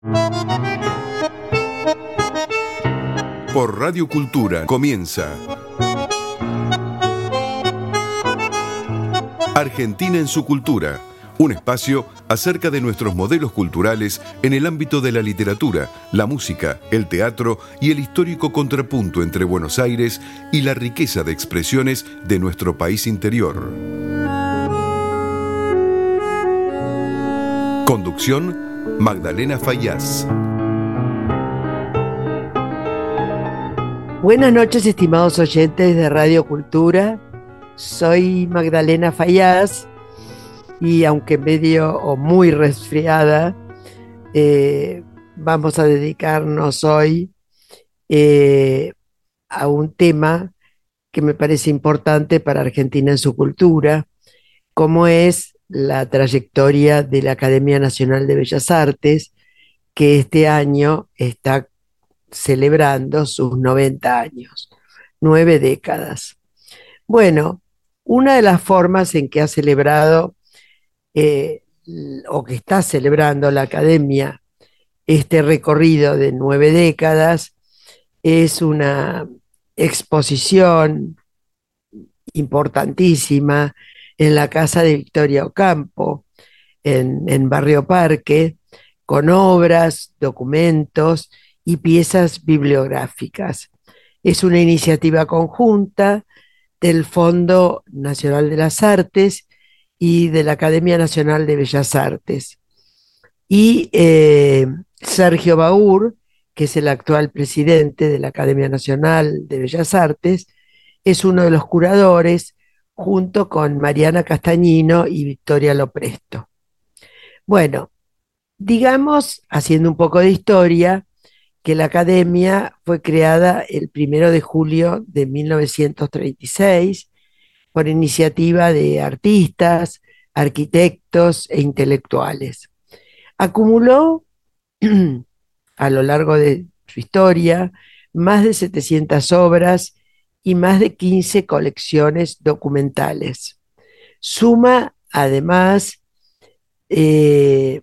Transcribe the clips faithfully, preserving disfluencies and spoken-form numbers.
Por Radio Cultura comienza Argentina en su cultura, un espacio acerca de nuestros modelos culturales en el ámbito de la literatura, la música, el teatro y el histórico contrapunto entre Buenos Aires y la riqueza de expresiones de nuestro país interior. Conducción, Magdalena Fayaz. Buenas noches, estimados oyentes de Radio Cultura. Soy Magdalena Fayaz y aunque medio o muy resfriada, eh, vamos a dedicarnos hoy eh, a un tema que me parece importante para Argentina en su cultura, como es la trayectoria de la Academia Nacional de Bellas Artes, que este año está celebrando sus noventa años, nueve décadas. Bueno, una de las formas en que ha celebrado eh, o que está celebrando la Academia este recorrido de nueve décadas es una exposición importantísima en la casa de Victoria Ocampo, en, en Barrio Parque, con obras, documentos y piezas bibliográficas. Es una iniciativa conjunta del Fondo Nacional de las Artes y de la Academia Nacional de Bellas Artes. Y eh, Sergio Baur, que es el actual presidente de la Academia Nacional de Bellas Artes, es uno de los curadores, junto con Mariana Castañino y Victoria Lopresto. Bueno, digamos, haciendo un poco de historia, que la Academia fue creada el primero de julio de mil novecientos treinta y seis por iniciativa de artistas, arquitectos e intelectuales. Acumuló a lo largo de su historia más de setecientas obras y más de quince colecciones documentales. Suma además eh,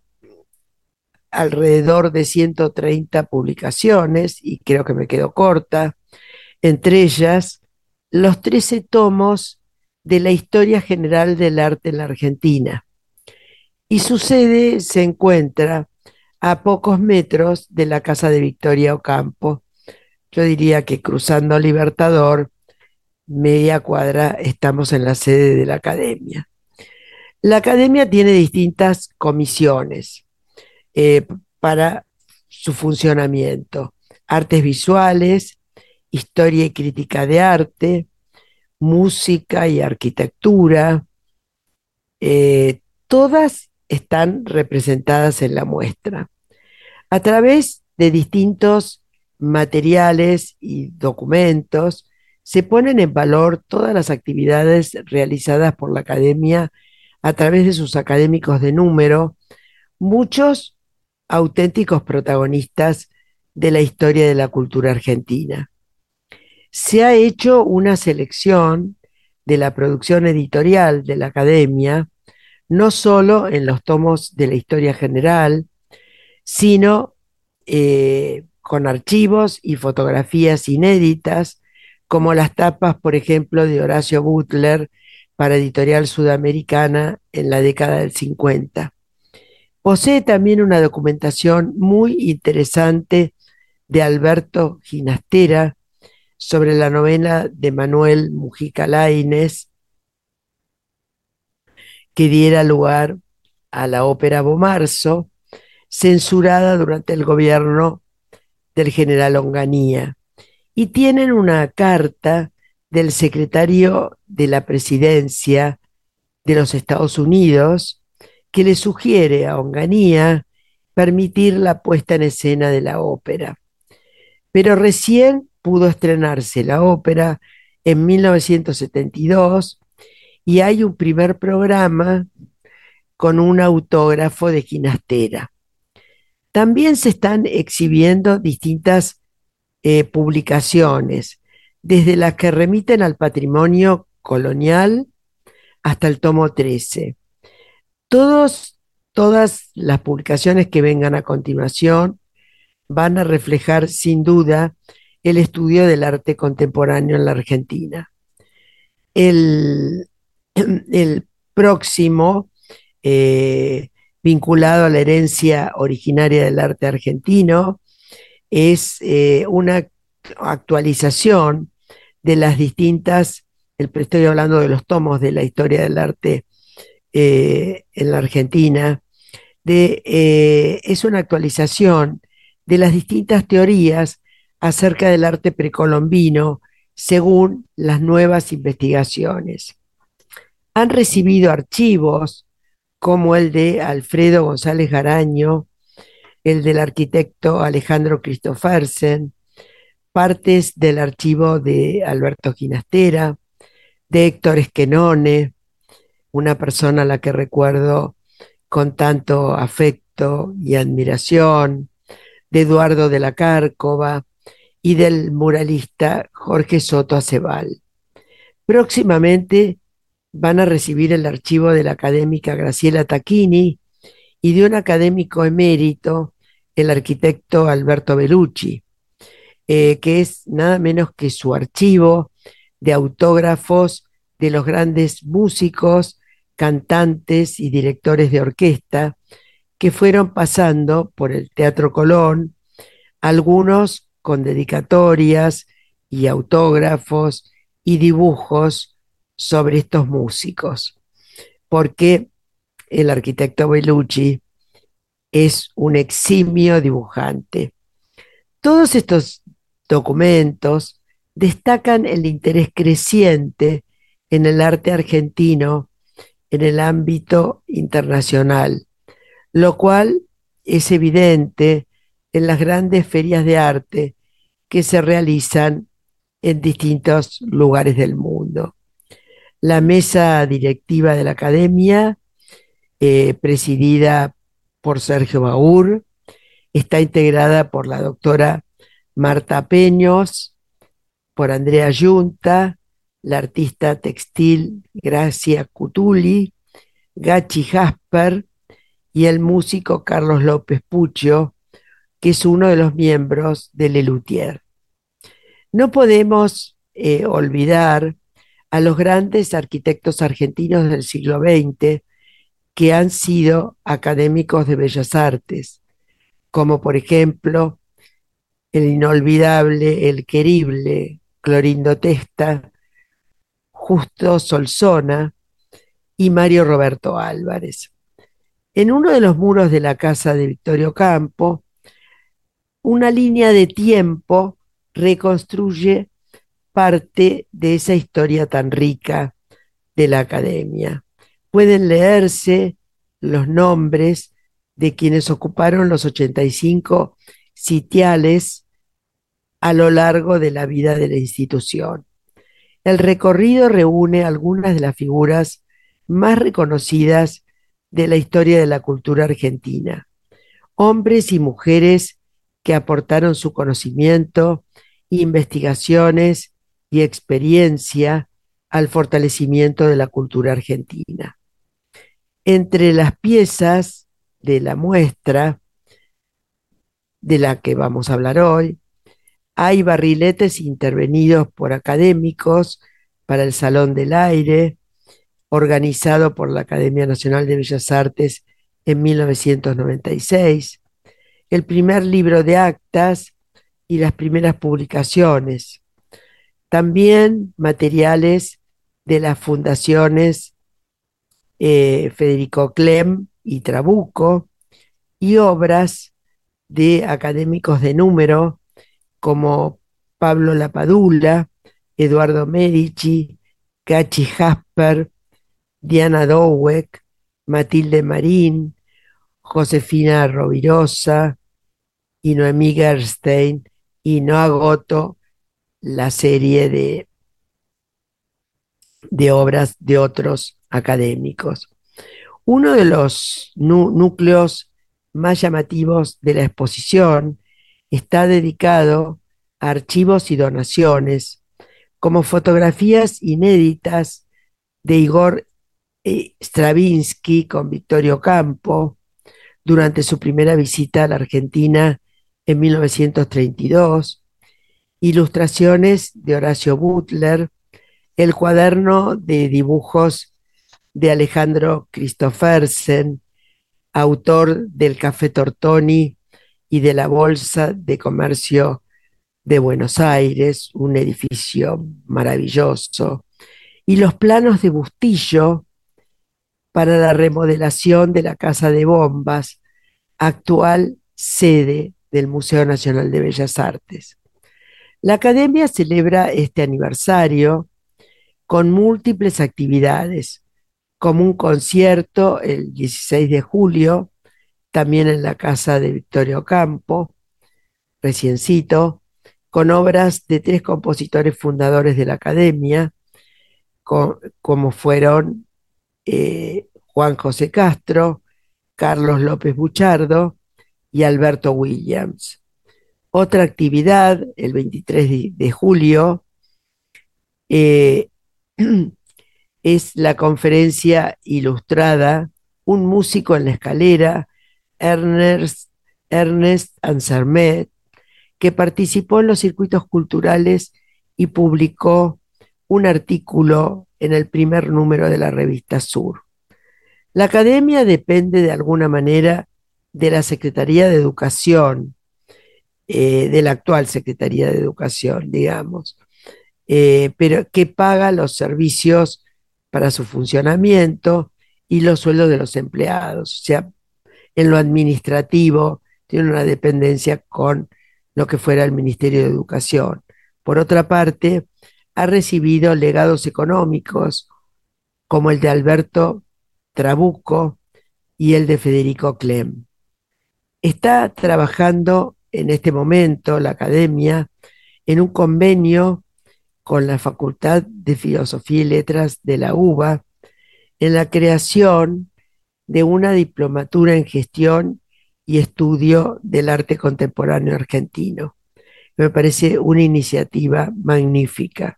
alrededor de ciento treinta publicaciones, y creo que me quedo corta, entre ellas los trece tomos de la historia general del arte en la Argentina. Y su sede se encuentra a pocos metros de la casa de Victoria Ocampo. Yo diría que cruzando Libertador, media cuadra, estamos en la sede de la Academia. La Academia tiene distintas comisiones eh, para su funcionamiento: artes visuales, historia y crítica de arte, música y arquitectura. Eh, todas están representadas en la muestra. A través de distintos materiales y documentos se ponen en valor todas las actividades realizadas por la Academia a través de sus académicos de número, muchos auténticos protagonistas de la historia de la cultura argentina. Se ha hecho una selección de la producción editorial de la Academia, no solo en los tomos de la historia general, sino eh, con archivos y fotografías inéditas, como las tapas, por ejemplo, de Horacio Butler para Editorial Sudamericana en la década del cincuenta. Posee también una documentación muy interesante de Alberto Ginastera sobre la novela de Manuel Mujica Lainez, que diera lugar a la ópera Bomarzo, censurada durante el gobierno del general Onganía. Y tienen una carta del secretario de la Presidencia de los Estados Unidos que le sugiere a Onganía permitir la puesta en escena de la ópera. Pero recién pudo estrenarse la ópera en mil novecientos setenta y dos y hay un primer programa con un autógrafo de Ginastera. También se están exhibiendo distintas eh, publicaciones, desde las que remiten al patrimonio colonial hasta el tomo trece. Todos todas las publicaciones que vengan a continuación van a reflejar sin duda el estudio del arte contemporáneo en la Argentina. El, el próximo, eh, vinculado a la herencia originaria del arte argentino, es eh, una actualización de las distintas, estoy hablando de los tomos de la historia del arte eh, en la Argentina, de, eh, es una actualización de las distintas teorías acerca del arte precolombino según las nuevas investigaciones. Han recibido archivos como el de Alfredo González Garaño, el del arquitecto Alejandro Christophersen, partes del archivo de Alberto Ginastera, de Héctor Esquenone, una persona a la que recuerdo con tanto afecto y admiración, de Eduardo de la Cárcova y del muralista Jorge Soto Acebal. Próximamente van a recibir el archivo de la académica Graciela Tacchini y de un académico emérito, el arquitecto Alberto Bellucci, eh, que es nada menos que su archivo de autógrafos de los grandes músicos, cantantes y directores de orquesta que fueron pasando por el Teatro Colón, algunos con dedicatorias y autógrafos y dibujos sobre estos músicos, porque el arquitecto Bellucci es un eximio dibujante. Todos estos documentos destacan el interés creciente en el arte argentino en el ámbito internacional, lo cual es evidente en las grandes ferias de arte que se realizan en distintos lugares del mundo. La mesa directiva de la academia, eh, presidida por Sergio Baur, está integrada por la doctora Marta Peños, por Andrea Yunta, la artista textil Gracia Cutuli, Gachi Jasper y el músico Carlos López Puccio, que es uno de los miembros de Lelutier. No podemos eh, olvidar a los grandes arquitectos argentinos del siglo veinte que han sido académicos de bellas artes, como por ejemplo el inolvidable, el querible Clorindo Testa, Justo Solsona y Mario Roberto Álvarez. En uno de los muros de la casa de Victorio Campo, una línea de tiempo reconstruye parte de esa historia tan rica de la academia. Pueden leerse los nombres de quienes ocuparon los ochenta y cinco sitiales a lo largo de la vida de la institución. El recorrido reúne algunas de las figuras más reconocidas de la historia de la cultura argentina, hombres y mujeres que aportaron su conocimiento, investigaciones y experiencia al fortalecimiento de la cultura argentina. Entre las piezas de la muestra de la que vamos a hablar hoy, hay barriletes intervenidos por académicos para el Salón del Aire, organizado por la Academia Nacional de Bellas Artes en mil novecientos noventa y seis, el primer libro de actas y las primeras publicaciones. También materiales de las fundaciones eh, Federico Clem y Trabuco, y obras de académicos de número como Pablo Lapadula, Eduardo Medici, Gachi Jasper, Diana Dowek, Matilde Marín, Josefina Rovirosa y Noemí Gerstein, y no agoto la serie de, de obras de otros académicos. Uno de los núcleos más llamativos de la exposición está dedicado a archivos y donaciones, como fotografías inéditas de Igor Stravinsky con Victorio Campo, durante su primera visita a la Argentina en mil novecientos treinta y dos, ilustraciones de Horacio Butler, el cuaderno de dibujos de Alejandro Christophersen, autor del Café Tortoni y de la Bolsa de Comercio de Buenos Aires, un edificio maravilloso, y los planos de Bustillo para la remodelación de la Casa de Bombas, actual sede del Museo Nacional de Bellas Artes. La Academia celebra este aniversario con múltiples actividades, como un concierto el dieciséis de julio, también en la casa de Victorio Campo, reciencito, con obras de tres compositores fundadores de la Academia, con, como fueron eh, Juan José Castro, Carlos López Buchardo y Alberto Williams. Otra actividad, el veintitrés de julio, eh, es la conferencia ilustrada Un músico en la escalera, Ernest, Ernest Ansermet, que participó en los circuitos culturales y publicó un artículo en el primer número de la revista Sur. La Academia depende de alguna manera de la Secretaría de Educación, eh, de la actual Secretaría de Educación, digamos, eh, pero que paga los servicios para su funcionamiento y los sueldos de los empleados. O sea, en lo administrativo tiene una dependencia con lo que fuera el Ministerio de Educación. Por otra parte, ha recibido legados económicos como el de Alberto Trabuco y el de Federico Clem. Está trabajando en este momento la Academia en un convenio con la Facultad de Filosofía y Letras de la UBA en la creación de una diplomatura en gestión y estudio del arte contemporáneo argentino. Me parece una iniciativa magnífica.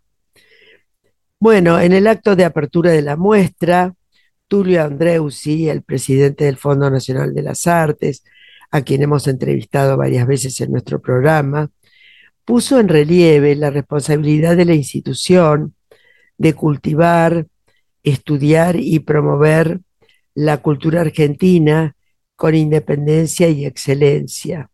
Bueno, en el acto de apertura de la muestra, Tulio Andreusi, el presidente del Fondo Nacional de las Artes, a quien hemos entrevistado varias veces en nuestro programa, puso en relieve la responsabilidad de la institución de cultivar, estudiar y promover la cultura argentina con independencia y excelencia.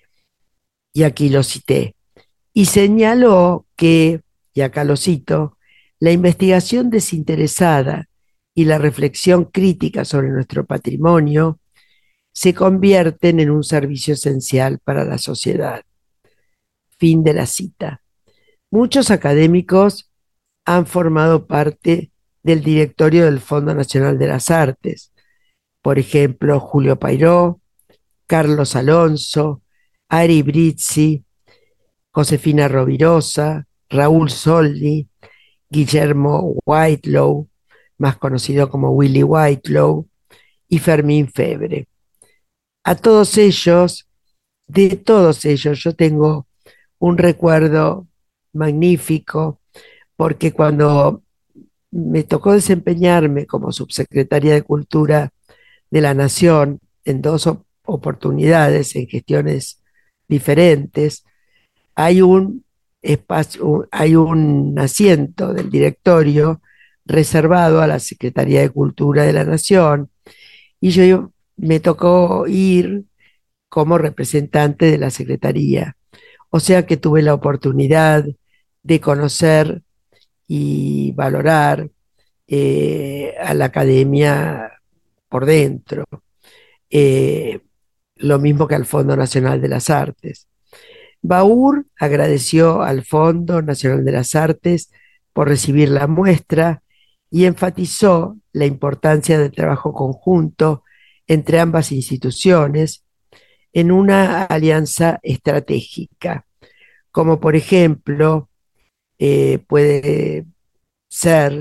Y aquí lo cité. Y señaló que, y acá lo cito, la investigación desinteresada y la reflexión crítica sobre nuestro patrimonio se convierten en un servicio esencial para la sociedad. Fin de la cita. Muchos académicos han formado parte del directorio del Fondo Nacional de las Artes. Por ejemplo, Julio Pairó, Carlos Alonso, Ari Brizzi, Josefina Rovirosa, Raúl Soldi, Guillermo Whitelaw, más conocido como Willy Whitelaw, y Fermín Febre. A todos ellos, de todos ellos, yo tengo un recuerdo magnífico, porque cuando me tocó desempeñarme como subsecretaria de Cultura de la Nación en dos oportunidades, en gestiones diferentes, hay un espacio, hay un asiento del directorio reservado a la Secretaría de Cultura de la Nación, y yo me tocó ir como representante de la Secretaría. O sea que tuve la oportunidad de conocer y valorar eh, a la Academia por dentro, eh, lo mismo que al Fondo Nacional de las Artes. Baur agradeció al Fondo Nacional de las Artes por recibir la muestra y enfatizó la importancia del trabajo conjunto entre ambas instituciones en una alianza estratégica, como por ejemplo eh, puede ser,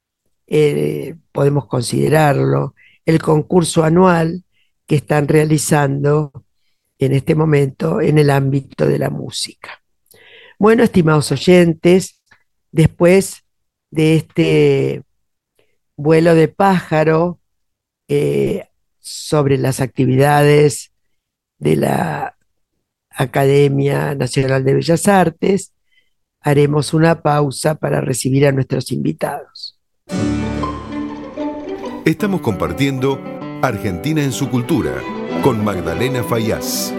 eh, podemos considerarlo, el concurso anual que están realizando en este momento en el ámbito de la música. Bueno, estimados oyentes, después de este vuelo de pájaro, eh, sobre las actividades de la Academia Nacional de Bellas Artes, haremos una pausa para recibir a nuestros invitados. Estamos compartiendo Argentina en su cultura con Magdalena Fayaz.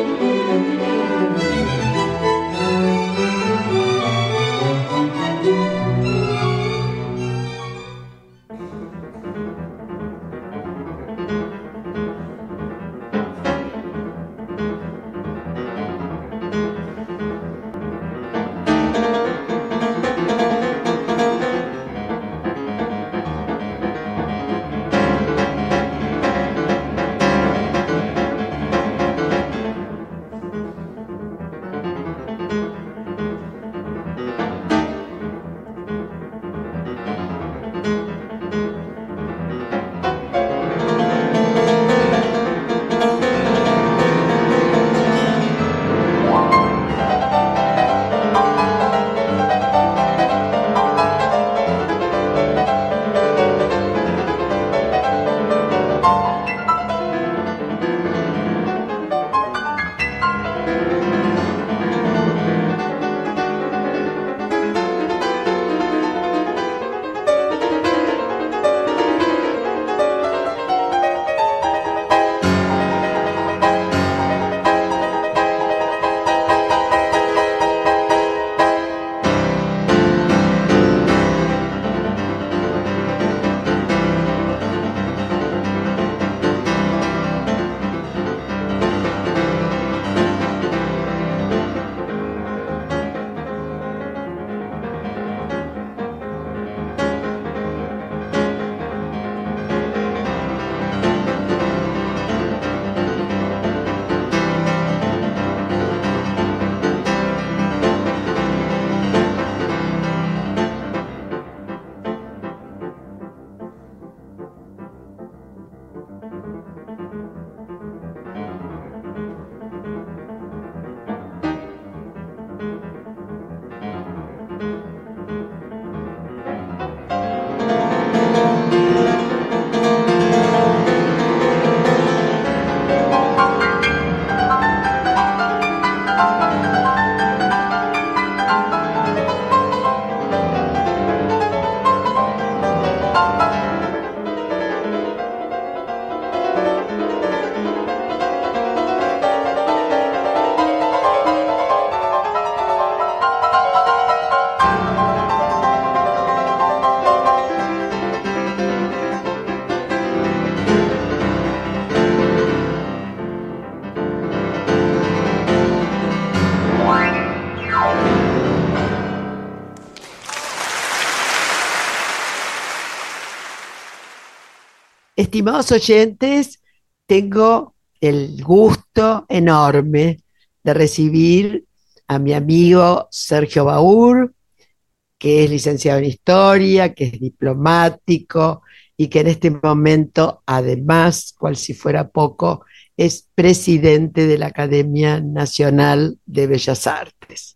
Estimados oyentes, tengo el gusto enorme de recibir a mi amigo Sergio Baur, que es licenciado en Historia, que es diplomático y que en este momento, además, cual si fuera poco, es presidente de la Academia Nacional de Bellas Artes.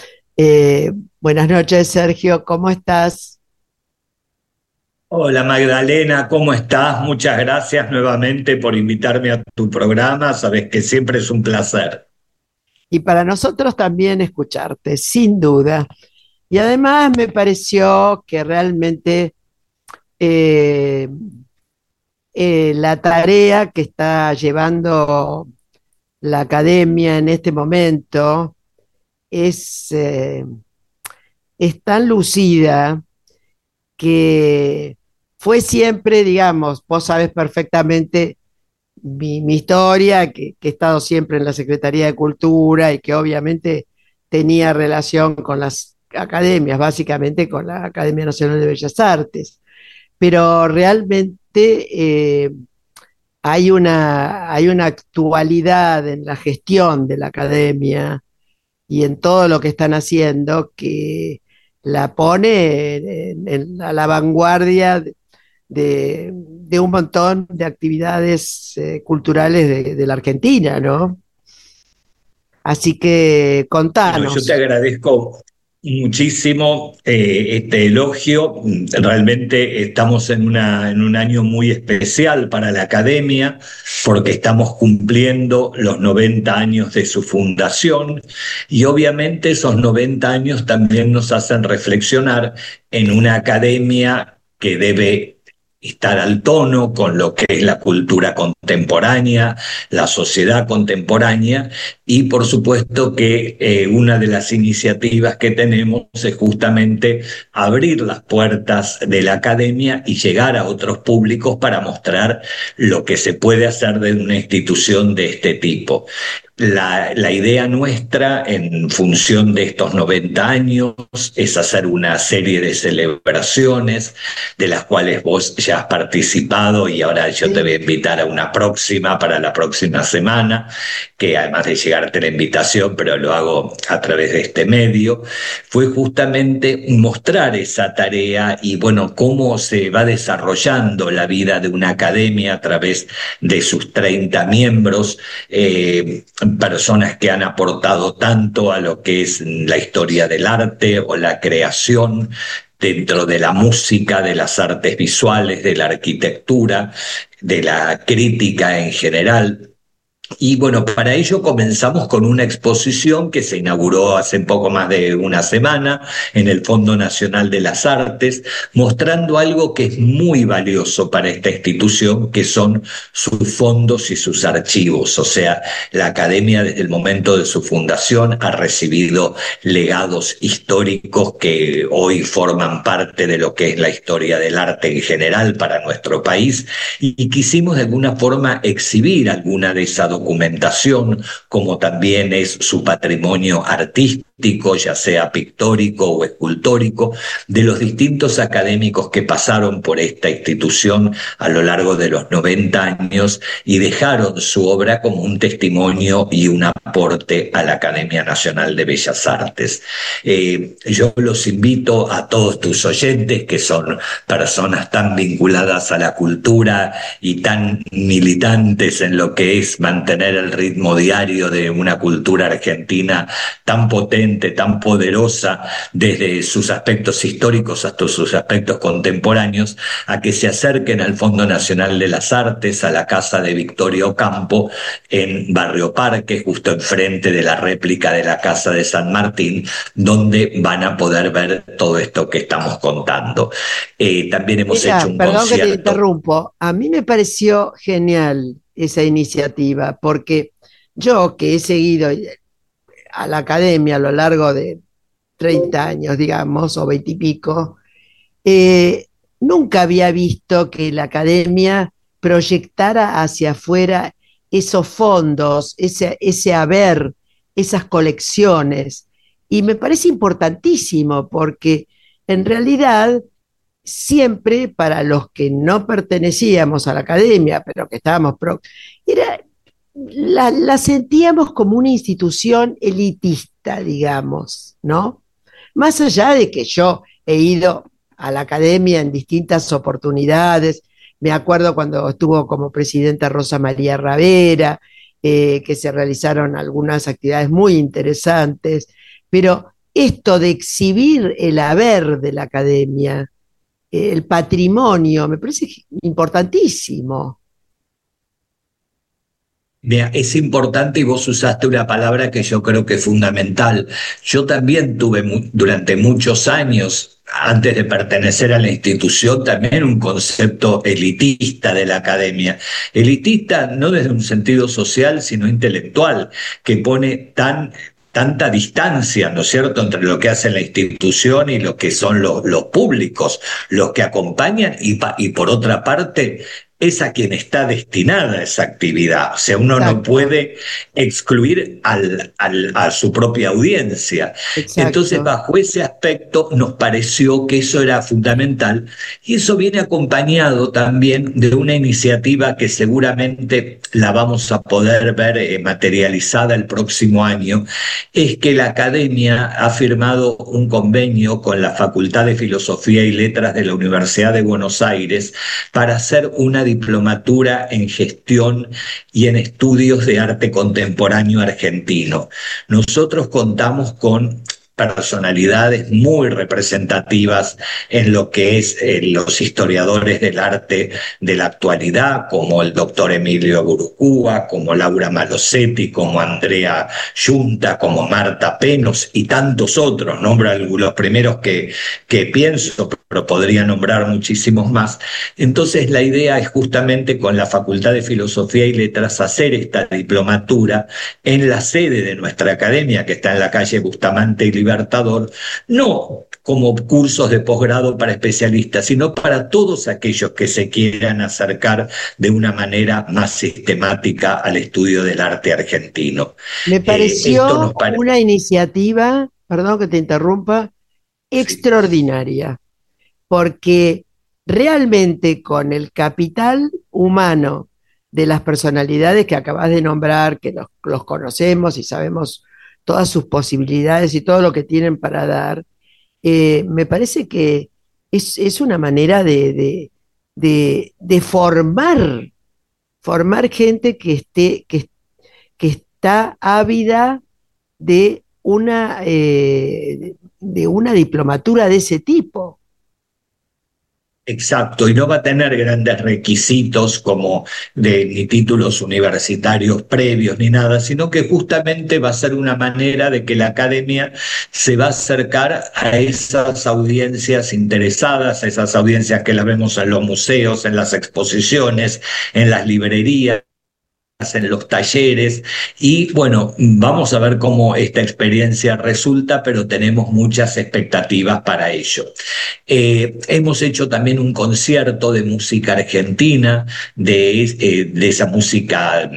Eh, buenas noches, Sergio, ¿cómo estás? Hola Magdalena, ¿cómo estás? Muchas gracias nuevamente por invitarme a tu programa, sabes que siempre es un placer. Y para nosotros también escucharte, sin duda. Y además me pareció que realmente eh, eh, la tarea que está llevando la academia en este momento es, eh, es tan lucida que fue siempre, digamos, vos sabés perfectamente mi, mi historia, que, que he estado siempre en la Secretaría de Cultura y que obviamente tenía relación con las academias, básicamente con la Academia Nacional de Bellas Artes, pero realmente eh, hay una, hay una actualidad en la gestión de la academia y en todo lo que están haciendo que la pone en, en, a la vanguardia de, de, un montón de actividades eh, culturales de, de, la Argentina, ¿no? Así que Bueno, yo te contanos. agradezco, muchísimo eh, este elogio. Realmente estamos en, una, en un año muy especial para la academia porque estamos cumpliendo los noventa años de su fundación y obviamente esos noventa años también nos hacen reflexionar en una academia que debe estar al tono con lo que es la cultura contemporánea, la sociedad contemporánea, y por supuesto que eh, una de las iniciativas que tenemos es justamente abrir las puertas de la academia y llegar a otros públicos para mostrar lo que se puede hacer de una institución de este tipo. La, la idea nuestra en función de estos noventa años es hacer una serie de celebraciones de las cuales vos ya has participado y ahora yo te voy a invitar a una próxima para la próxima semana, que además de llegarte la invitación, pero lo hago a través de este medio, fue justamente mostrar esa tarea y bueno, cómo se va desarrollando la vida de una academia a través de sus treinta miembros, eh, personas que han aportado tanto a lo que es la historia del arte o la creación dentro de la música, de las artes visuales, de la arquitectura, de la crítica en general. Y bueno, para ello comenzamos con una exposición que se inauguró hace poco más de una semana en el Fondo Nacional de las Artes, mostrando algo que es muy valioso para esta institución, que son sus fondos y sus archivos. O sea, la Academia desde el momento de su fundación ha recibido legados históricos que hoy forman parte de lo que es la historia del arte en general para nuestro país, y quisimos de alguna forma exhibir alguna de esas documentación, como también es su patrimonio artístico, ya sea pictórico o escultórico, de los distintos académicos que pasaron por esta institución a lo largo de los noventa años y dejaron su obra como un testimonio y un aporte a la Academia Nacional de Bellas Artes. Eh, yo los invito a todos tus oyentes, que son personas tan vinculadas a la cultura y tan militantes en lo que es mantener el ritmo diario de una cultura argentina tan potente, tan poderosa, desde sus aspectos históricos hasta sus aspectos contemporáneos, a que se acerquen al Fondo Nacional de las Artes, a la Casa de Victoria Ocampo, en Barrio Parque, justo enfrente de la réplica de la Casa de San Martín, donde van a poder ver todo esto que estamos contando. Eh, también hemos Mira, hecho un perdón concierto. que te interrumpo. A mí me pareció genial esa iniciativa, porque yo que he seguido a la academia a lo largo de treinta años, digamos, o veinte y pico, eh, nunca había visto que la academia proyectara hacia afuera esos fondos, ese, ese haber, esas colecciones. Y me parece importantísimo porque en realidad siempre para los que no pertenecíamos a la academia, pero que estábamos pro, era, la, la sentíamos como una institución elitista, digamos, ¿no? Más allá de que yo he ido a la academia en distintas oportunidades, me acuerdo cuando estuvo como presidenta Rosa María Ravera, eh, que se realizaron algunas actividades muy interesantes, pero esto de exhibir el haber de la academia, el patrimonio, me parece importantísimo. Mira, es importante y vos usaste una palabra que yo creo que es fundamental. Yo también tuve mu durante muchos años, antes de pertenecer a la institución, también un concepto elitista de la academia. Elitista no desde un sentido social, sino intelectual, que pone tan... tanta distancia, ¿no es cierto?, entre lo que hace la institución y lo que son los, los públicos, los que acompañan, y, y por otra parte es a quien está destinada esa actividad. O sea, uno Exacto. no puede excluir al, al, a su propia audiencia. Exacto. Entonces, bajo ese aspecto, nos pareció que eso era fundamental, y eso viene acompañado también de una iniciativa que seguramente la vamos a poder ver eh, materializada el próximo año, es que la Academia ha firmado un convenio con la Facultad de Filosofía y Letras de la Universidad de Buenos Aires para hacer una diplomatura en gestión y en estudios de arte contemporáneo argentino. Nosotros contamos con personalidades muy representativas en lo que es eh, los historiadores del arte de la actualidad, como el doctor Emilio Gurúa, como Laura Malosetti, como Andrea Yunta, como Marta Penos y tantos otros. Nombro los primeros que, que pienso, pero podría nombrar muchísimos más. Entonces la idea es justamente con la Facultad de Filosofía y Letras hacer esta diplomatura en la sede de nuestra academia, que está en la calle Bustamante y Libertador, no como cursos de posgrado para especialistas, sino para todos aquellos que se quieran acercar de una manera más sistemática al estudio del arte argentino. Me pareció eh, esto nos pare... una iniciativa, perdón que te interrumpa, extraordinaria, porque realmente con el capital humano de las personalidades que acabas de nombrar, que los, los conocemos y sabemos todas sus posibilidades y todo lo que tienen para dar, eh, me parece que es, es una manera de, de, de, de formar, formar gente que, esté, que, que está ávida de una, eh, de una diplomatura de ese tipo. Exacto, y no va a tener grandes requisitos como de ni títulos universitarios previos ni nada, sino que justamente va a ser una manera de que la academia se va a acercar a esas audiencias interesadas, a esas audiencias que las vemos en los museos, en las exposiciones, en las librerías, en los talleres, y bueno, vamos a ver cómo esta experiencia resulta, pero tenemos muchas expectativas para ello. Eh, hemos hecho también un concierto de música argentina, de, eh, de esa música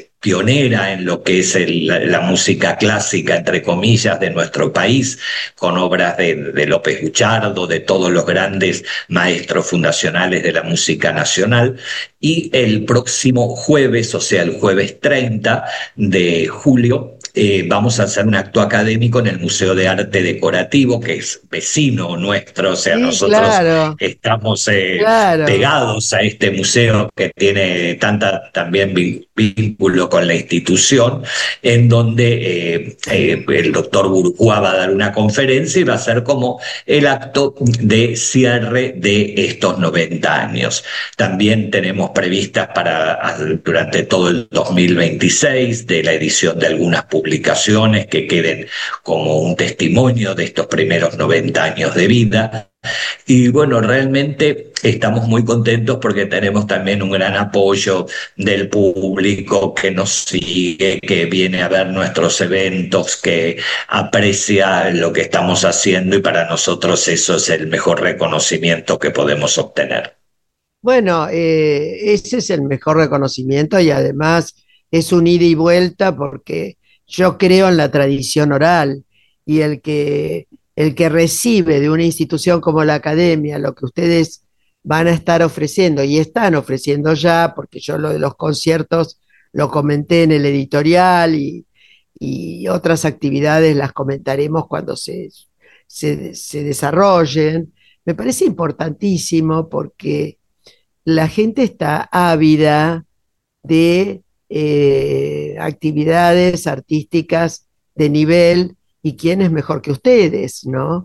pionera en lo que es el, la, la música clásica, entre comillas, de nuestro país, con obras de, de López Buchardo, de todos los grandes maestros fundacionales de la música nacional. Y el próximo jueves, o sea, el jueves treinta de julio, eh, vamos a hacer un acto académico en el Museo de Arte Decorativo, que es vecino nuestro, o sea, sí, nosotros claro. estamos eh, claro. pegados a este museo que tiene tanta también vínculo con la institución, en donde eh, eh, el doctor Gurúa va a dar una conferencia y va a ser como el acto de cierre de estos noventa años. También tenemos previstas para durante todo el dos mil veintiséis de la edición de algunas publicaciones que queden como un testimonio de estos primeros noventa años de vida. Y bueno, realmente estamos muy contentos porque tenemos también un gran apoyo del público que nos sigue, que viene a ver nuestros eventos, que aprecia lo que estamos haciendo, y para nosotros eso es el mejor reconocimiento que podemos obtener. Bueno, eh, ese es el mejor reconocimiento, y además es un ida y vuelta, porque yo creo en la tradición oral, y el que, el que recibe de una institución como la academia lo que ustedes van a estar ofreciendo, y están ofreciendo ya, porque yo lo de los conciertos lo comenté en el editorial, y, y otras actividades las comentaremos cuando se, se, se desarrollen. Me parece importantísimo porque la gente está ávida de eh, actividades artísticas de nivel, y quién es mejor que ustedes, ¿no?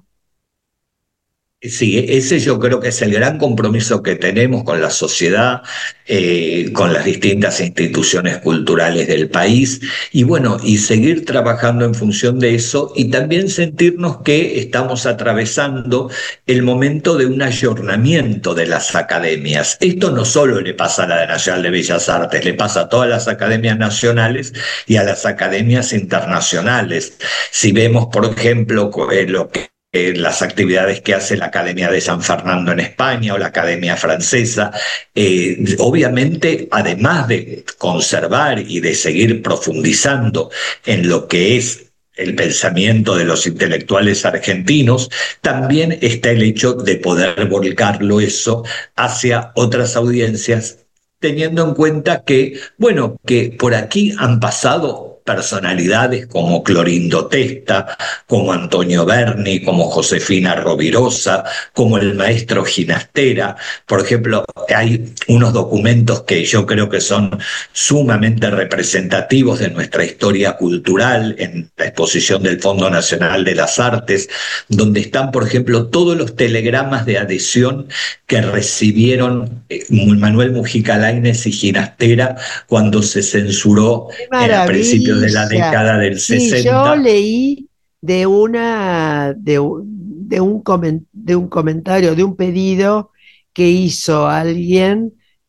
Sí, ese yo creo que es el gran compromiso que tenemos con la sociedad, eh, con las distintas instituciones culturales del país, y bueno, y seguir trabajando en función de eso, y también sentirnos que estamos atravesando el momento de un ayornamiento de las academias. Esto no solo le pasa a la Nacional de Bellas Artes, le pasa a todas las academias nacionales y a las academias internacionales. Si vemos, por ejemplo, eh, lo que Eh, las actividades que hace la Academia de San Fernando en España o la Academia Francesa, eh, obviamente, además de conservar y de seguir profundizando en lo que es el pensamiento de los intelectuales argentinos, también está el hecho de poder volcarlo eso hacia otras audiencias, teniendo en cuenta que, bueno, que por aquí han pasado personalidades como Clorindo Testa, como Antonio Berni, como Josefina Rovirosa, como el maestro Ginastera. Por ejemplo, hay unos documentos que yo creo que son sumamente representativos de nuestra historia cultural en la exposición del Fondo Nacional de las Artes, donde están, por ejemplo, todos los telegramas de adhesión que recibieron Manuel Mujica Lainez y Ginastera cuando se censuró a principios de la década del sí, sesenta. Yo leí de una de, un, de, un coment, de un comentario, de un pedido que hizo alguien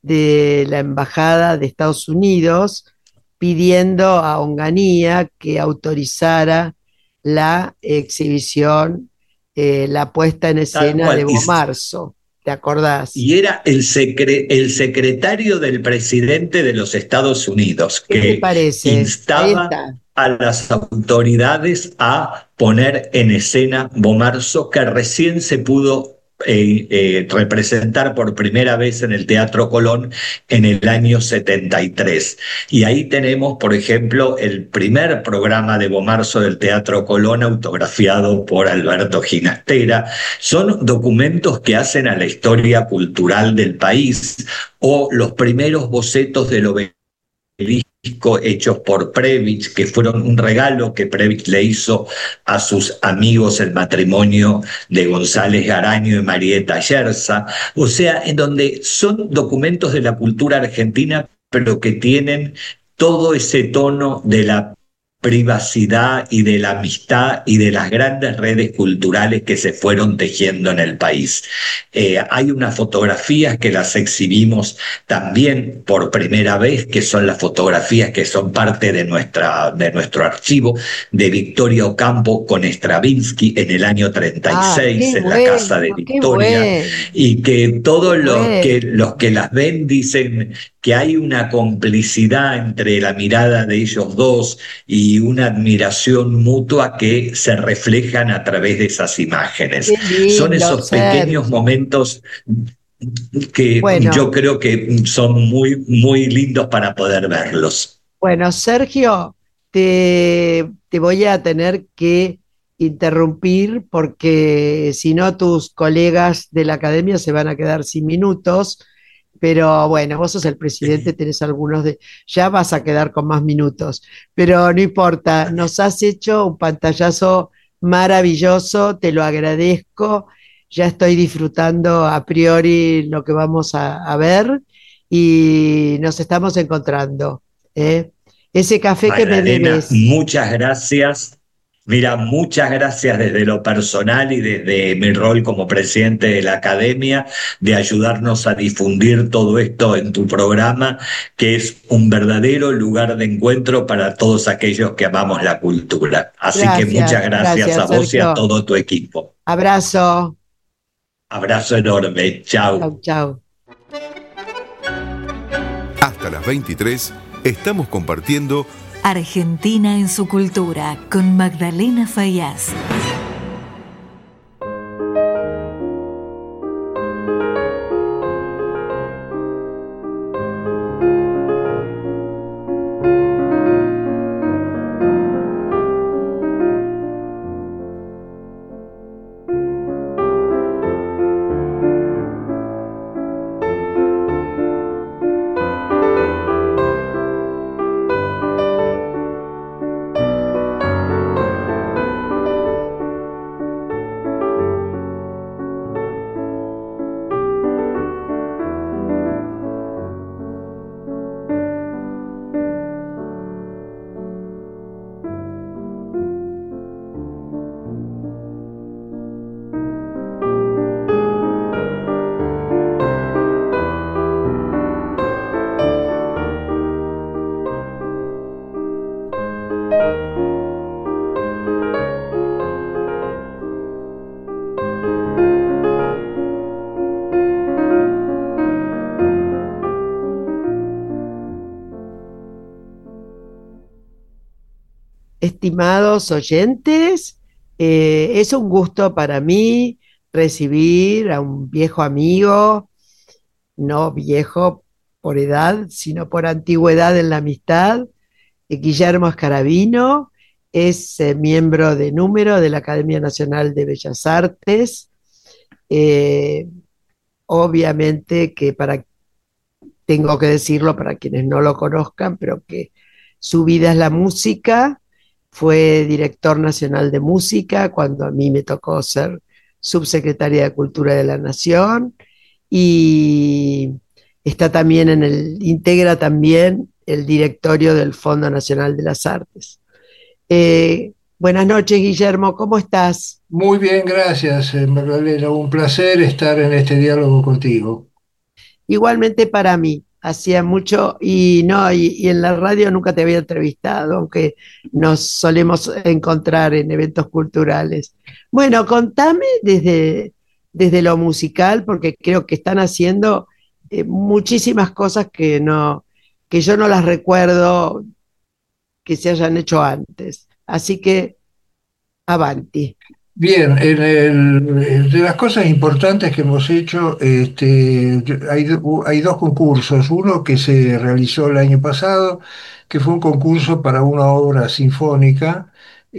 de la Embajada de Estados Unidos pidiendo a Onganía que autorizara la exhibición, eh, la puesta en escena de Bomarzo. ¿Te acordás? Y era el, secre el secretario del presidente de los Estados Unidos que instaba a las autoridades a poner en escena Bomarzo, que recién se pudo eh, eh, representar por primera vez en el Teatro Colón en el año setenta y tres. Y ahí tenemos, por ejemplo, el primer programa de Bomarzo del Teatro Colón autografiado por Alberto Ginastera. Son documentos que hacen a la historia cultural del país, o los primeros bocetos del obelisco hechos por Previch, que fueron un regalo que Previch le hizo a sus amigos, el matrimonio de González Garaño y Marieta Yerza. O sea, en donde son documentos de la cultura argentina, pero que tienen todo ese tono de la privacidad y de la amistad y de las grandes redes culturales que se fueron tejiendo en el país. Eh, hay unas fotografías que las exhibimos también por primera vez, que son las fotografías que son parte de, nuestra, de nuestro archivo, de Victoria Ocampo con Stravinsky en el año treinta y seis, ah, en bueno, la casa de Victoria, bueno, y que todos los, bueno. que, los que las ven dicen que hay una complicidad entre la mirada de ellos dos y una admiración mutua que se reflejan a través de esas imágenes. Lindo, son esos pequeños momentos que bueno, yo creo que son muy, muy lindos para poder verlos. Bueno, Sergio, te, te voy a tener que interrumpir porque si no tus colegas de la academia se van a quedar sin minutos. Pero bueno, vos sos el presidente, tenés algunos de... Ya vas a quedar con más minutos, pero no importa, nos has hecho un pantallazo maravilloso, te lo agradezco, ya estoy disfrutando a priori lo que vamos a, a ver y nos estamos encontrando. ¿eh? Ese café Magdalena, que me debes. Muchas gracias. Mira, muchas gracias desde lo personal y desde mi rol como presidente de la academia de ayudarnos a difundir todo esto en tu programa, que es un verdadero lugar de encuentro para todos aquellos que amamos la cultura. Así gracias, que muchas gracias, gracias a vos Sergio. Y a todo tu equipo. Abrazo. Abrazo enorme. Chao. Chao, chao. Hasta las veintitrés estamos compartiendo Argentina en su cultura con Magdalena Fayaz. Estimados oyentes, eh, es un gusto para mí recibir a un viejo amigo, no viejo por edad, sino por antigüedad en la amistad, Eh, Guillermo Scarabino es eh, miembro de número de la Academia Nacional de Bellas Artes. Eh, Obviamente que para, tengo que decirlo para quienes no lo conozcan, pero que su vida es la música. Fue director nacional de música cuando a mí me tocó ser subsecretaria de Cultura de la Nación, y está también en el, integra también el directorio del Fondo Nacional de las Artes. Eh, Buenas noches, Guillermo, ¿cómo estás? Muy bien, gracias, eh, Magdalena. Un placer estar en este diálogo contigo. Igualmente para mí, hacía mucho, y no, y, y en la radio nunca te había entrevistado, aunque nos solemos encontrar en eventos culturales. Bueno, contame desde, desde lo musical, porque creo que están haciendo eh, muchísimas cosas que no, que yo no las recuerdo que se hayan hecho antes. Así que, avanti. Bien, en el- de las cosas importantes que hemos hecho, este, hay, do- hay dos concursos. Uno que se realizó el año pasado, que fue un concurso para una obra sinfónica,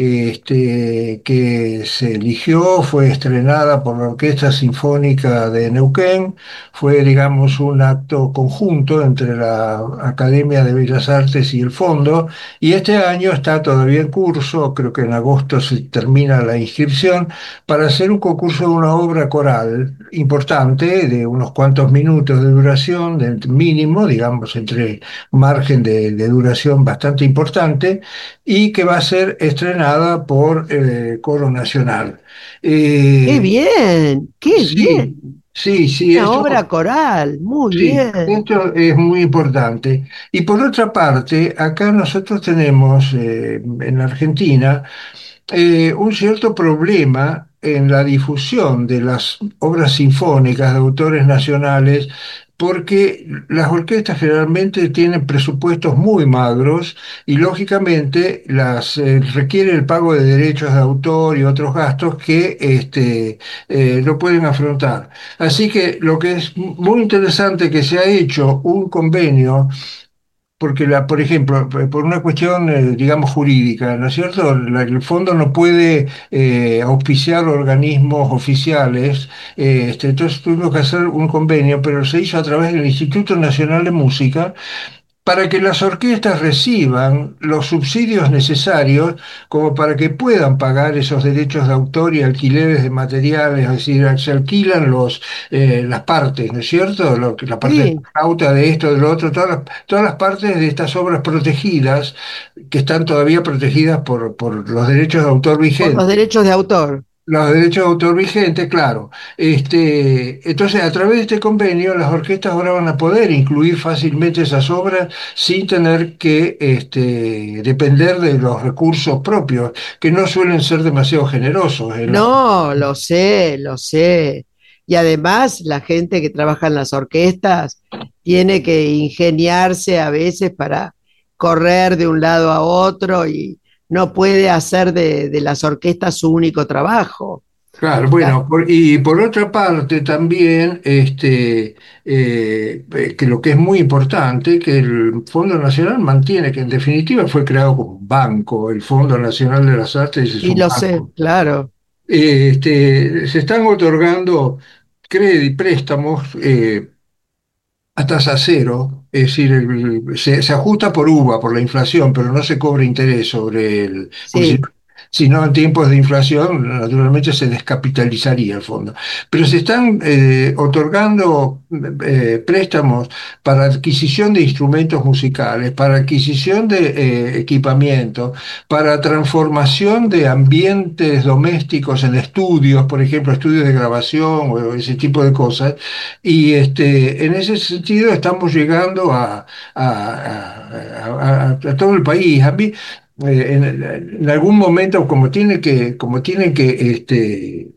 este, que se eligió, fue estrenada por la Orquesta Sinfónica de Neuquén. Fue, digamos, un acto conjunto entre la Academia de Bellas Artes y el Fondo. Y este año está todavía en curso, creo que en agosto se termina la inscripción, para hacer un concurso de una obra coral importante, de unos cuantos minutos de duración, de mínimo, digamos, entre margen de, de duración bastante importante, y que va a ser estrenada por eh, Coro Nacional. ¡Qué Eh, bien! ¡Qué sí, bien! sí, sí, Una esto. obra coral, muy Sí, bien. esto es muy importante. Y por otra parte, acá nosotros tenemos eh, en Argentina eh, un cierto problema en la difusión de las obras sinfónicas de autores nacionales, porque las orquestas generalmente tienen presupuestos muy magros y lógicamente las eh, requiere el pago de derechos de autor y otros gastos que este, eh, no pueden afrontar. Así que lo que es muy interesante que se ha hecho un convenio porque, la, por ejemplo, por una cuestión, eh, digamos, jurídica, ¿no es cierto? La- el fondo no puede eh, auspiciar organismos oficiales, eh, este, entonces tuvimos que hacer un convenio, pero se hizo a través del Instituto Nacional de Música para que las orquestas reciban los subsidios necesarios como para que puedan pagar esos derechos de autor y alquileres de materiales, es decir, se alquilan los, eh, las partes, ¿no es cierto? Lo que- la parte de la Sí, flauta, de esto, de lo otro, todas las, todas las partes de estas obras protegidas, que están todavía protegidas por, por los derechos de autor por los vigentes. derechos de autor. Los derechos de autor vigentes, claro. Este, entonces, a través de este convenio, las orquestas ahora van a poder incluir fácilmente esas obras sin tener que este, depender de los recursos propios, que no suelen ser demasiado generosos en las. No, lo sé, lo sé. Y además la gente que trabaja en las orquestas tiene que ingeniarse a veces para correr de un lado a otro, y no puede hacer de, de las orquestas su único trabajo. Claro, La- bueno, por- y por otra parte también, este, eh, eh, que lo que es muy importante, que el Fondo Nacional mantiene, que en definitiva fue creado como un banco, el Fondo Nacional de las Artes es y un lo sé, banco. claro. Eh, este, se están otorgando créditos, préstamos eh, a tasa cero, es decir, el- se, se ajusta por uva, por la inflación, pero no se cobra interés sobre el, porque si, Sí, si no en tiempos de inflación, naturalmente se descapitalizaría el fondo. Pero se están eh, otorgando eh, préstamos para adquisición de instrumentos musicales, para adquisición de eh, equipamiento, para transformación de ambientes domésticos en estudios, por ejemplo, estudios de grabación o ese tipo de cosas. Y este, en ese sentido estamos llegando a, a- a- a- a todo el país. A mí, eh, en, en algún momento, como tiene que, como tienen que este,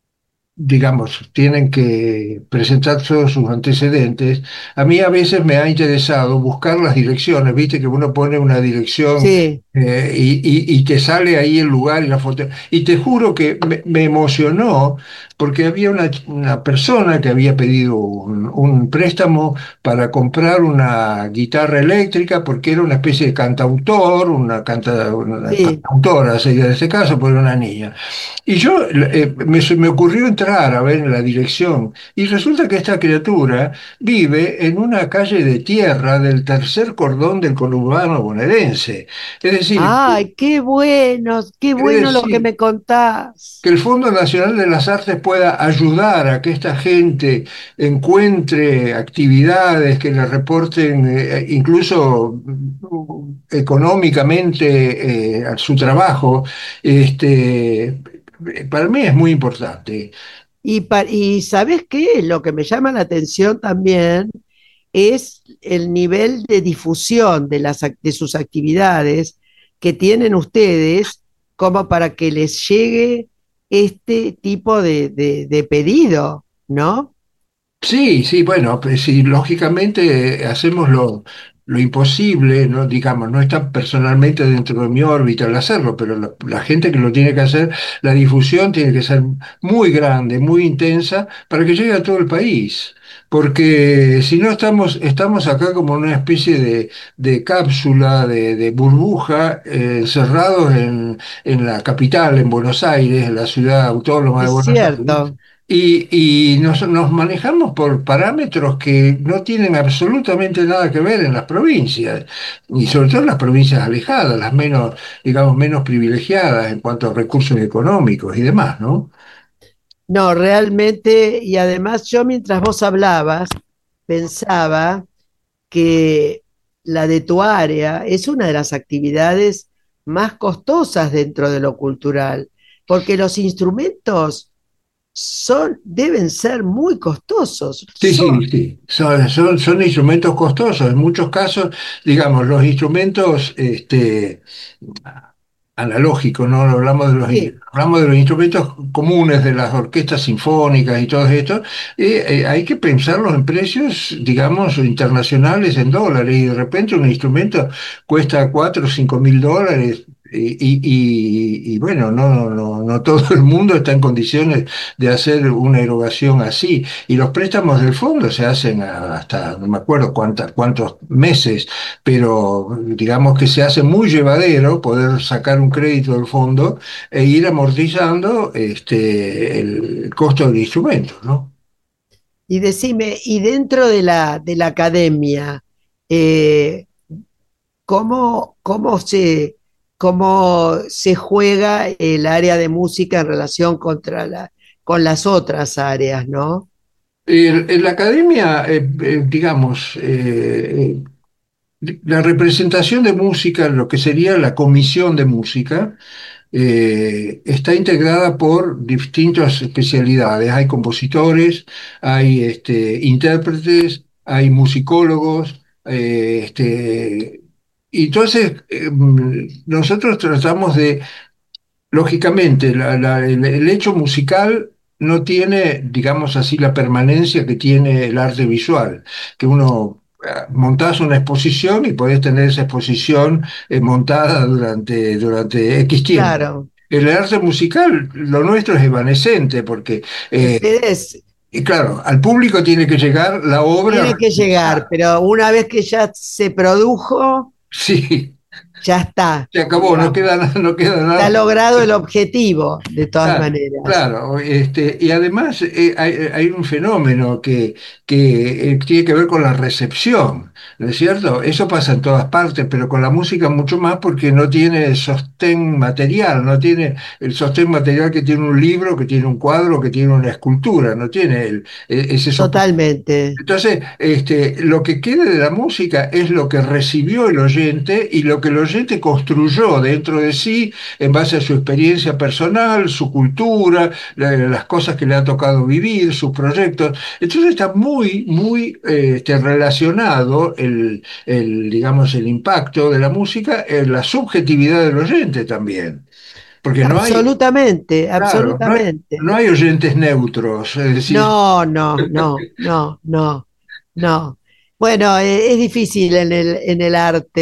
digamos, tienen que presentar todos sus antecedentes. A mí a veces me ha interesado buscar las direcciones, viste que uno pone una dirección sí, eh, y, y- y te sale ahí el lugar y la foto. Y te juro que me, me emocionó porque había una, una persona que había pedido un, un préstamo para comprar una guitarra eléctrica porque era una especie de cantautor, una, canta, una Sí. cantautora sería en este caso, porque era una niña. Y yo eh, me, se me ocurrió entrar a ver en la dirección y resulta que esta criatura vive en una calle de tierra del tercer cordón del conurbano bonaerense. Es decir, Ay, qué bueno, qué quiere bueno lo que decir me contás. que el Fondo Nacional de las Artes pueda ayudar a que esta gente encuentre actividades que le reporten eh, incluso mm, económicamente eh, a su trabajo, este, para mí es muy importante. Y, pa- y ¿sabés qué? Lo que me llama la atención también es el nivel de difusión de, las, ac- de sus actividades que tienen ustedes como para que les llegue este tipo de, de, de pedido, ¿no? Sí, sí, bueno, pues sí, lógicamente eh, hacemos lo, lo imposible, ¿no? Digamos, no está personalmente dentro de mi órbita el hacerlo, pero la, la gente que lo tiene que hacer, la difusión tiene que ser muy grande, muy intensa, para que llegue a todo el país. Porque si no estamos, estamos acá como en una especie de, de cápsula, de, de burbuja, eh, encerrados en, en la capital, en Buenos Aires, en la ciudad autónoma de Es Buenos Aires. cierto. Y, y nos, nos manejamos por parámetros que no tienen absolutamente nada que ver en las provincias, y sobre todo en las provincias alejadas, las menos, digamos, menos privilegiadas en cuanto a recursos económicos y demás, ¿no? No, realmente, y además yo mientras vos hablabas, pensaba que la de tu área es una de las actividades más costosas dentro de lo cultural, porque los instrumentos son, deben ser muy costosos. Sí, Son, sí, sí. Son, son, son instrumentos costosos. En muchos casos, digamos, los instrumentos este, analógicos, no hablamos de los, in- sí, hablamos de los instrumentos comunes de las orquestas sinfónicas y todo esto, eh, eh, hay que pensarlos en precios, digamos, internacionales en dólares, y de repente un instrumento cuesta cuatro o cinco mil dólares. Y, y- y- y bueno, no, no, no no todo el mundo está en condiciones de hacer una erogación así. Y los préstamos del fondo se hacen a- hasta, no me acuerdo cuántas, cuántos meses, pero digamos que se hace muy llevadero poder sacar un crédito del fondo e ir amortizando este, el costo del instrumento, ¿no? y decime, y dentro de la, de la academia, eh, ¿cómo, cómo se, cómo se juega el área de música en relación contra la, con las otras áreas, ¿no? El- en la academia, eh, eh, digamos, eh, eh, la representación de música, lo que sería la comisión de música, eh, está integrada por distintas especialidades. Hay compositores, hay este, intérpretes, hay musicólogos, eh, este, y entonces eh, nosotros tratamos de, lógicamente, la- la- el, el hecho musical no tiene, digamos así, la permanencia que tiene el arte visual, que uno eh, montás una exposición y podés tener esa exposición eh, montada durante, durante X tiempo. Claro, El arte musical, lo nuestro es evanescente, porque, eh, ustedes y claro, al público tiene que llegar la obra tienen que llegar, realizada. pero una vez que ya se produjo, Sí, ya está, se acabó, no digamos. queda, na- no queda Se ha nada. logrado el objetivo, de todas Claro, maneras. claro, este, y además eh, hay, hay un fenómeno que, que eh, tiene que ver con la recepción, ¿no es cierto? Eso pasa en todas partes, pero con la música mucho más porque no tiene sostén material, no tiene el sostén material que tiene un libro, que tiene un cuadro, que tiene una escultura, no tiene el- e- ese soporte. Totalmente. Entonces, este, lo que queda de la música es lo que recibió el oyente y lo que el oyente construyó dentro de sí en base a su experiencia personal, su cultura, la- las cosas que le ha tocado vivir, sus proyectos. Entonces está muy, muy eh, este, relacionado el, el, digamos, el impacto de la música en la subjetividad del oyente también. Porque no hay, Absolutamente, claro, no hay, absolutamente. no hay oyentes neutros, es decir, No, no, no, no, no, no. Bueno, eh, es difícil en el, en el arte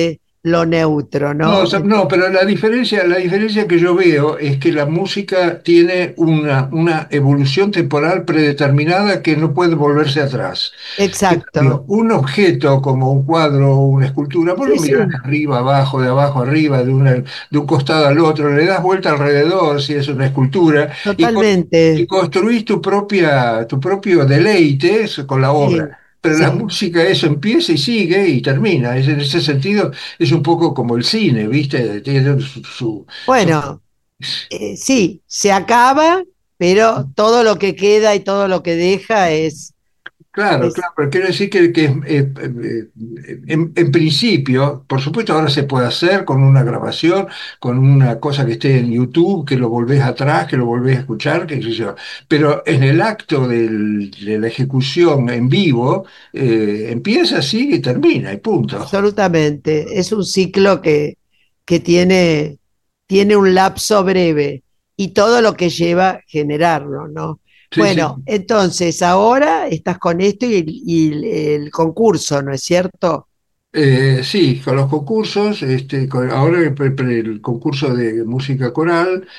lo neutro, No, ¿no? o sea, Entonces, no, pero la diferencia, la diferencia que yo veo es que la música tiene una, una evolución temporal predeterminada que no puede volverse atrás. En cambio, exacto. un objeto como un cuadro o una escultura, vos lo Sí, mirás de sí, arriba, abajo, de abajo, arriba, de, una- de un costado al otro, le das vuelta alrededor si es una escultura y, con- y totalmente. construís tu propia, tu propio deleite con la obra. Sí, Pero la sí. música, eso empieza y sigue y termina. Es, en ese sentido, es un poco como el cine, ¿viste? Tiene su, su- su- Bueno, eh, sí, se acaba, pero todo lo que queda y todo lo que deja es, Claro, es claro, pero quiero decir que, que, eh, eh, eh, en, en principio, por supuesto ahora se puede hacer con una grabación, con una cosa que esté en YouTube, que lo volvés atrás, que lo volvés a escuchar, que qué sé yo. Pero en el acto del- de la ejecución en vivo, eh, empieza, sigue y termina, y punto. absolutamente, es un ciclo que, que tiene, tiene un lapso breve y todo lo que lleva a generarlo, ¿no? Sí, sí. Bueno, entonces ahora estás con esto y, y el, el concurso, ¿no es cierto? Eh, sí, con los concursos, este, con- ahora el, pre- pre- el concurso de música coral,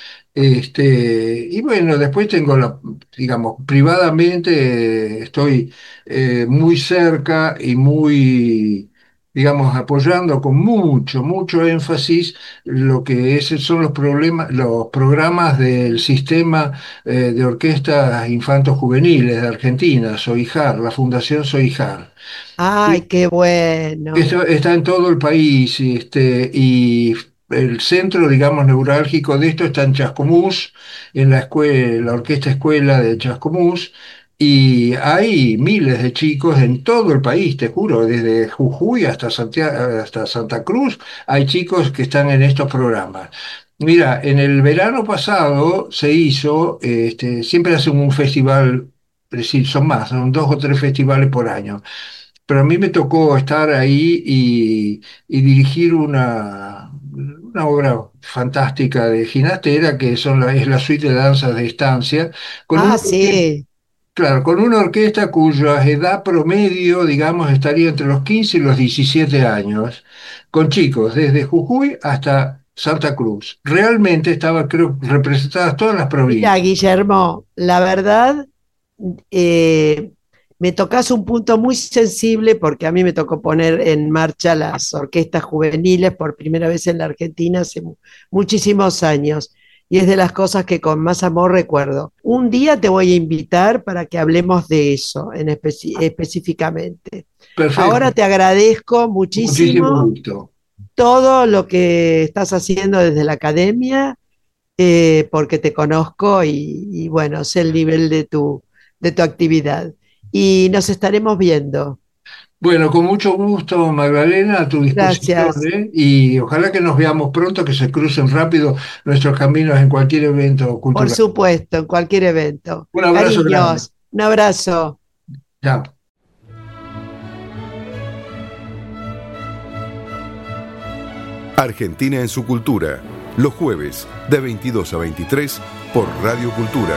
este, y bueno, después tengo la, digamos, privadamente eh, estoy eh, muy cerca y muy, digamos, apoyando con mucho, mucho énfasis lo que es, son los problemas, los programas del sistema eh, de orquestas infantos juveniles de Argentina, SOIJAR, la Fundación SOIJAR. Ay, qué bueno. Esto está en todo el país, y, este, y el centro, digamos, neurálgico de esto está en Chascomús, en la escuela, la orquesta escuela de Chascomús, y hay miles de chicos en todo el país, te juro, desde Jujuy hasta Santiago, hasta Santa Cruz, hay chicos que están en estos programas. Mira, en el verano pasado se hizo, este, siempre hacen un festival, es decir, son más, son dos o tres festivales por año, pero a mí me tocó estar ahí y, y dirigir una, una obra fantástica de Ginastera, que son la, es la suite de danzas de estancia, con una, Ah, orque- sí. claro, con una orquesta cuya edad promedio, digamos, estaría entre los quince y los diecisiete años, con chicos desde Jujuy hasta Santa Cruz. Realmente estaban, creo, representadas todas las Mira, provincias. Guillermo, la verdad, eh, me tocas un punto muy sensible porque a mí me tocó poner en marcha las orquestas juveniles por primera vez en la Argentina hace mu- muchísimos años y es de las cosas que con más amor recuerdo. Un día te voy a invitar para que hablemos de eso en especi- específicamente. Ahora Perfecto, te agradezco muchísimo muchísimo gusto. todo lo que estás haciendo desde la academia, eh, porque te conozco y, y, bueno, sé el nivel de tu, de tu actividad. Y nos estaremos viendo. Bueno, con mucho gusto, Magdalena, a tu disposición, Gracias. ¿eh? Y ojalá que nos veamos pronto, que se crucen rápido nuestros caminos en cualquier evento Por cultural. supuesto, en cualquier evento. Un abrazo grande. Cariños, un abrazo. Chao. Argentina en su cultura, los jueves de veintidós a veintitrés por Radio Cultura.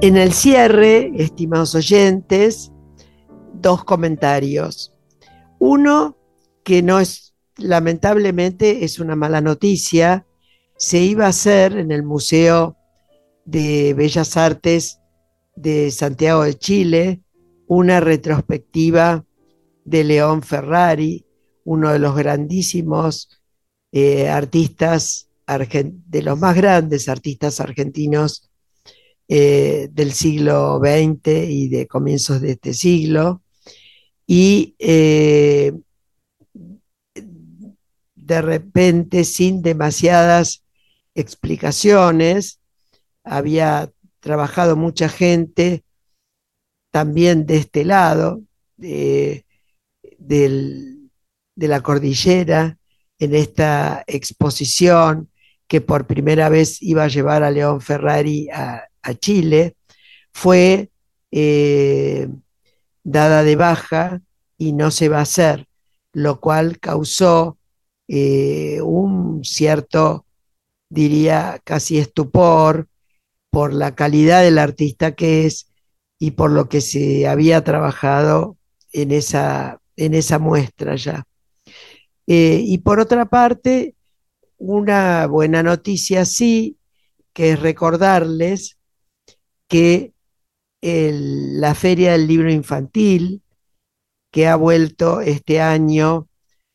En el cierre, estimados oyentes, dos comentarios. Uno, que no es, lamentablemente, es una mala noticia. Se iba a hacer en el Museo de Bellas Artes de Santiago de Chile una retrospectiva de León Ferrari, uno de los grandísimos eh, artistas, de los más grandes artistas argentinos eh, del siglo veinte y de comienzos de este siglo. Y eh, de repente, sin demasiadas explicaciones, había trabajado mucha gente también de este lado, de, del, de la cordillera, en esta exposición que por primera vez iba a llevar a León Ferrari a, a Chile, fue eh, dada de baja y no se va a hacer, lo cual causó eh, un cierto, diría, casi estupor por la calidad del artista que es y por lo que se había trabajado en esa, en esa muestra ya. Eh, y por otra parte, una buena noticia sí, que es recordarles que el, la Feria del Libro Infantil, que ha vuelto este año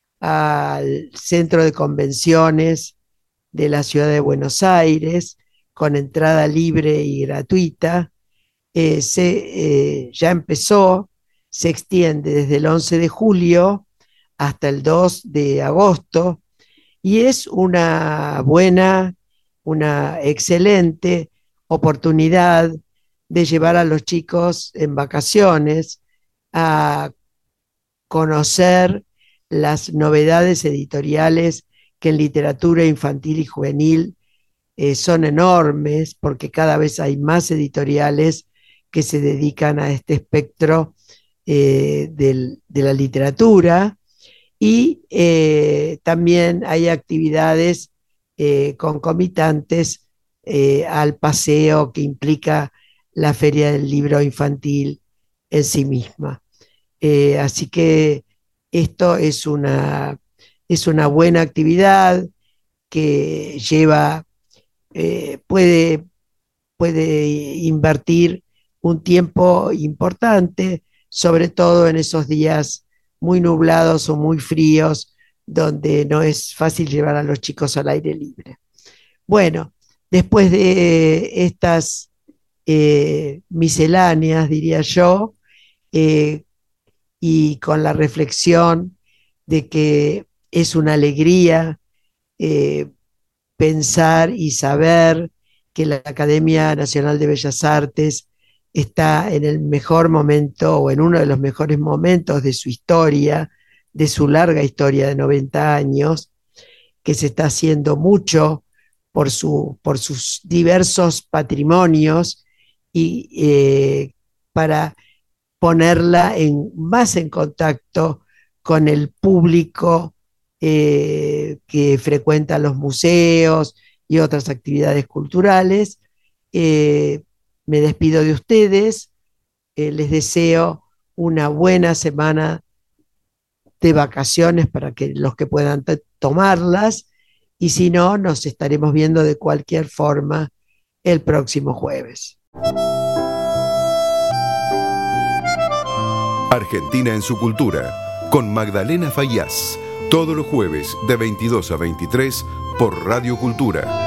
al Centro de Convenciones de la Ciudad de Buenos Aires, con entrada libre y gratuita, eh, se, eh, ya empezó, se extiende desde el once de julio hasta el dos de agosto, y es una buena, una excelente oportunidad de llevar a los chicos en vacaciones a conocer las novedades editoriales que en literatura infantil y juvenil eh, son enormes, porque cada vez hay más editoriales que se dedican a este espectro eh, del, de la literatura, y eh, también hay actividades eh, concomitantes eh, al paseo que implica la Feria del Libro Infantil en sí misma. Eh, así que esto es una, es una buena actividad que lleva, eh, puede, puede invertir un tiempo importante, sobre todo en esos días muy nublados o muy fríos, donde no es fácil llevar a los chicos al aire libre. Bueno, después de estas eh, misceláneas, diría yo, eh, y con la reflexión de que es una alegría eh, pensar y saber que la Academia Nacional de Bellas Artes está en el mejor momento o en uno de los mejores momentos de su historia, de su larga historia de noventa años, que se está haciendo mucho por, su, por sus diversos patrimonios y eh, para ponerla en, más en contacto con el público eh, que frecuenta los museos y otras actividades culturales. Eh, me despido de ustedes, eh, les deseo una buena semana de vacaciones para que los que puedan tomarlas, y si no, nos estaremos viendo de cualquier forma el próximo jueves. Argentina en su cultura, con Magdalena Fayaz, todos los jueves de veintidós a veintitrés por Radio Cultura.